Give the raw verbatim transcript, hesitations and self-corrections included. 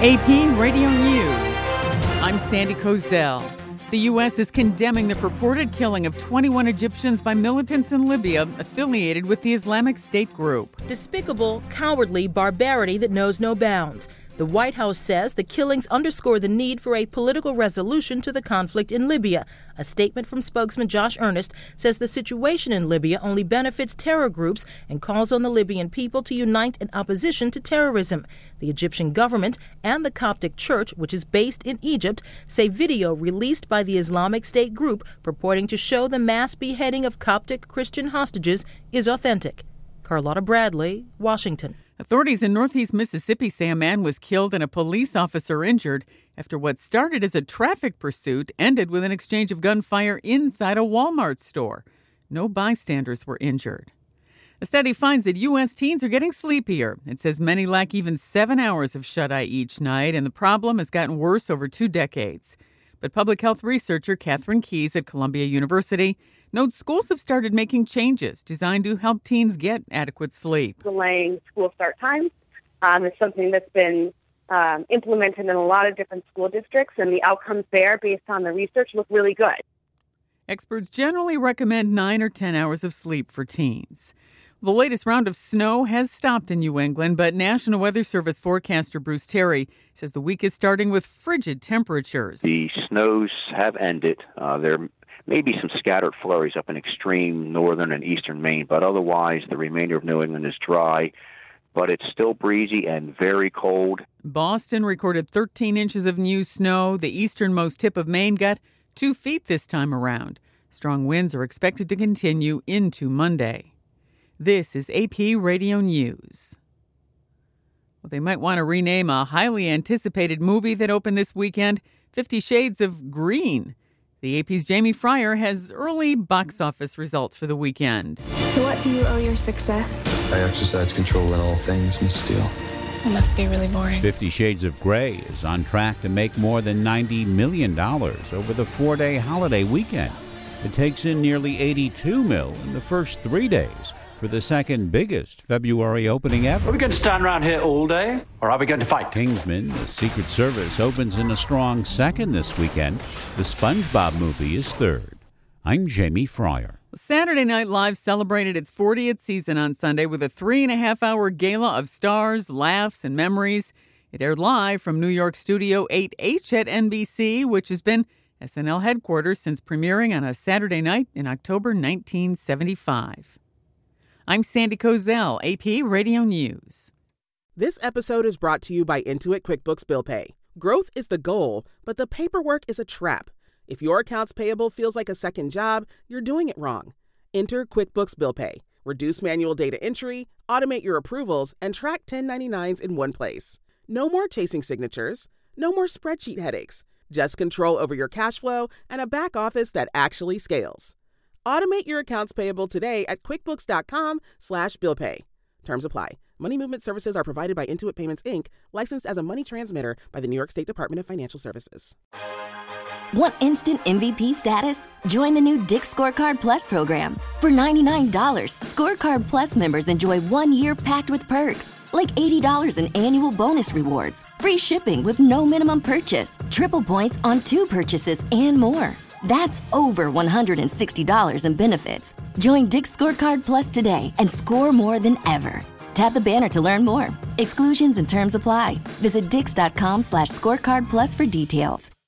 A P Radio News. I'm Sandy Kozel. The U S is condemning the purported killing of twenty-one Egyptians by militants in Libya affiliated with the Islamic State group. Despicable, cowardly barbarity that knows no bounds. The White House says the killings underscore the need for a political resolution to the conflict in Libya. A statement from spokesman Josh Earnest says the situation in Libya only benefits terror groups and calls on the Libyan people to unite in opposition to terrorism. The Egyptian government and the Coptic Church, which is based in Egypt, say video released by the Islamic State group purporting to show the mass beheading of Coptic Christian hostages is authentic. Carlotta Bradley, Washington. Authorities in northeast Mississippi say a man was killed and a police officer injured after what started as a traffic pursuit ended with an exchange of gunfire inside a Walmart store. No bystanders were injured. A study finds that U S teens are getting sleepier. It says many lack even seven hours of shut-eye each night, and the problem has gotten worse over two decades. But public health researcher Catherine Keyes at Columbia University notes schools have started making changes designed to help teens get adequate sleep. Delaying school start times um, is something that's been um, implemented in a lot of different school districts, and the outcomes there, based on the research, look really good. Experts generally recommend nine or ten hours of sleep for teens. The latest round of snow has stopped in New England, but National Weather Service forecaster Bruce Terry says the week is starting with frigid temperatures. The snows have ended. Uh, there may be some scattered flurries up in extreme northern and eastern Maine, but otherwise the remainder of New England is dry, but it's still breezy and very cold. Boston recorded thirteen inches of new snow. The easternmost tip of Maine got two feet this time around. Strong winds are expected to continue into Monday. This is A P Radio News. Well, they might want to rename a highly anticipated movie that opened this weekend, Fifty Shades of Green. The A P's Jamie Fryer has early box office results for the weekend. To what do you owe your success? I exercise control in all things, Miss Steele. It must be really boring. Fifty Shades of Grey is on track to make more than ninety million dollars over the four-day holiday weekend. It takes in nearly eighty-two mil in the first three days for the second biggest February opening ever. Are we going to stand around here all day, or are we going to fight? Kingsman, the Secret Service, opens in a strong second this weekend. The SpongeBob movie is third. I'm Jamie Fryer. Saturday Night Live celebrated its fortieth season on Sunday with a three-and-a-half-hour gala of stars, laughs, and memories. It aired live from New York Studio eight H at N B C, which has been S N L headquarters since premiering on a Saturday night in October nineteen seventy-five. I'm Sandy Kozel, A P Radio News. This episode is brought to you by Intuit QuickBooks Bill Pay. Growth is the goal, but the paperwork is a trap. If your accounts payable feels like a second job, you're doing it wrong. Enter QuickBooks Bill Pay. Reduce manual data entry, automate your approvals, and track ten ninety-nines in one place. No more chasing signatures. No more spreadsheet headaches. Just control over your cash flow and a back office that actually scales. Automate your accounts payable today at quickbooks.com slash bill pay. Terms apply. Money movement services are provided by Intuit Payments, Incorporated, licensed as a money transmitter by the New York State Department of Financial Services. Want instant M V P status? Join the new Dick's Scorecard Plus program. For ninety-nine dollars, Scorecard Plus members enjoy one year packed with perks, like eighty dollars in annual bonus rewards, free shipping with no minimum purchase, triple points on two purchases, and more. That's over one hundred sixty dollars in benefits. Join Dick's Scorecard Plus today and score more than ever. Tap the banner to learn more. Exclusions and terms apply. Visit dix.com slash scorecard plus for details.